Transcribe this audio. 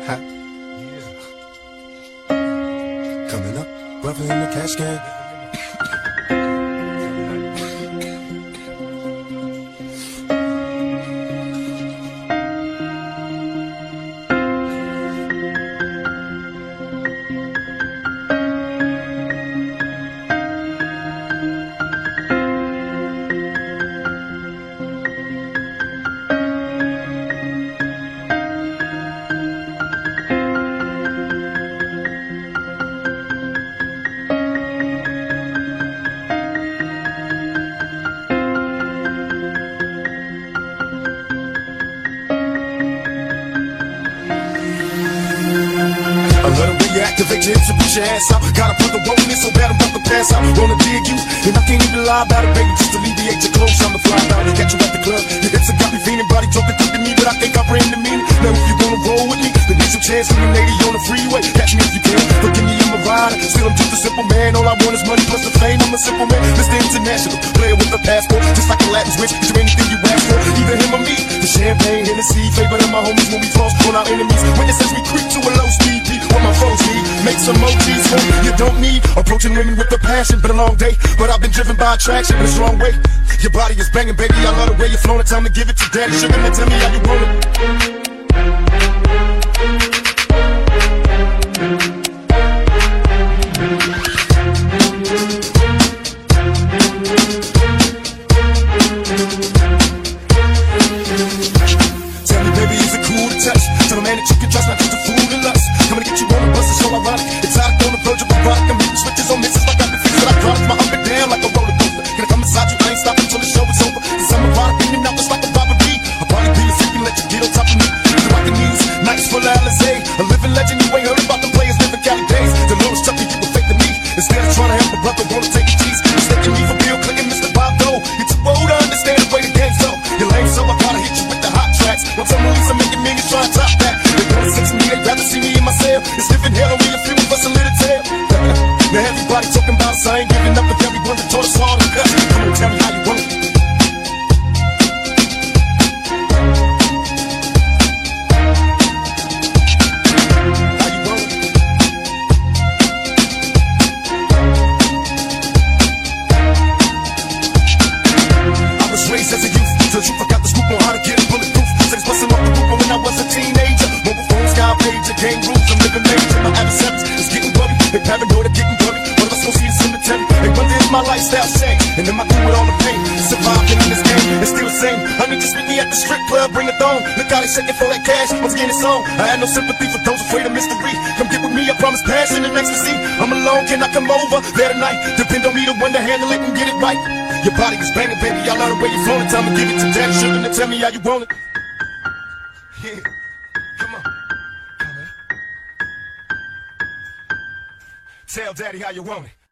Coming up, brother in the cash can. I love the way you activate your hips and push your ass out. Got a brother wanting it so bad I'm about to pass out. Wanna dig you, and I can't even lie about it, baby. Just alleviate your clothes, I'm to fly down and catch you at the club. Your hips have got me feeling, body talking to me, but I think I bring the meaning. Now if you wanna roll with me, then get some chance with me, lady, on the freeway. Catch me if you can, forgive me, I'm a rider. Still I'm just a simple man, all I want is money plus the fame. I'm a simple man, Mr. International, player with a passport, just like a Latin switch. Is there anything you ask for? Either him or me. The champagne, Hennessy, favorite of my homies when we toss on our enemies. Witnesses we creep to a low speed beat. What my foes need, make some emojis for you don't need. Approaching women with a passion, been a long day, but I've been driven by attraction in a strong way. Your body is banging, baby, I love the way you're flowing. Time to give it to daddy sugar, now tell me how you want it. Tell me, baby, is it cool to touch? Tell a man that you can trust, not just a fool in lust. Coming to get you on the bus, it's so ironic. It's out on the verge of a rock. I'm hitting switches on misses like I've been fixing. I drive my up and down like a roller coaster. Can I come inside you? I ain't stopping till the show is over. Cause I'm a product in and out just like a robbery. I'll probably be a freak and let you get on top of me. You rock the news, nights full of Alizé. A living legend, you ain't heard about the players living Cali days. The Lord's Chucky, you were fake to me. Instead of trying to help a brother, wanna take a cheese. Mistaking me for Bill Clinton, Mr. Bob Dole. You're too old to understand the way the game's go. You're lame, so I gotta hit you with the hot tracks. Once I'm released, I'm making millions trying to top that. They wanna sex me, they'd rather see me in my cell. It's living hell, only a few of us a little tail. Now everybody talking about us, I ain't giving up with everyone that taught us hard and cut. Come on, tell me how you want it. How you want it? I was raised as a youth, till you forgot the scoop on how to get it bulletproof. Sex busting off the roof when I was a teenager. Mobile phone, sky pager, game rules, I'm living major. My adversaries is getting worried, they paranoid, getting worried. What am I supposed to see in cemetery? Hey, wonder if my lifestyle changed, and then I do with all the pain. Surviving in this game, it's still the same. I need to meet me at the strip club, bring it on. Look how they shaking for that cash, once again it's on. I had no sympathy for those afraid of mystery. Come get with me, I promise passion and ecstasy. I'm alone, can I come over there tonight? Depend on me to one to handle it and get it right. Your body is banging, baby, I love the way you're flowing. Time to give it to daddy sugar, now tell me how you want it. Yeah, come on. Come on. Tell daddy how you want it.